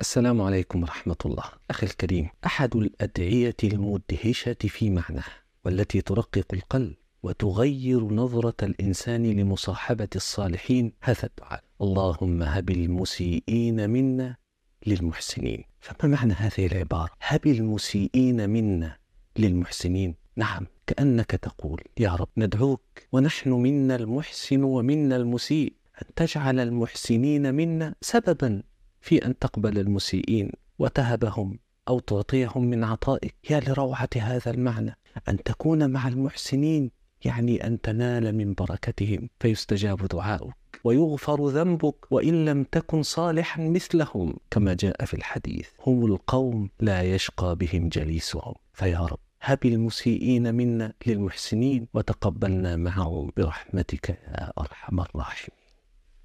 السلام عليكم ورحمة الله. أخي الكريم، أحد الأدعية المدهشة في معناه والتي ترقق القلب وتغير نظرة الإنسان لمصاحبة الصالحين هذا الدعاء: اللهم هب المسيئين منا للمحسنين. فما معنى هذه العبارة؟ هب المسيئين منا للمحسنين. نعم، كأنك تقول: يا رب ندعوك ونحن منا المحسن ومنا المسيء أن تجعل المحسنين منا سببا في أن تقبل المسيئين وتهبهم أو تعطيهم من عطائك. يا لروعة هذا المعنى، أن تكون مع المحسنين يعني أن تنال من بركتهم فيستجاب دعاؤك ويغفر ذنبك وإن لم تكن صالحا مثلهم، كما جاء في الحديث: هم القوم لا يشقى بهم جليسهم. فيا رب هب المسيئين منا للمحسنين وتقبلنا معهم برحمتك يا أرحم الراحمين.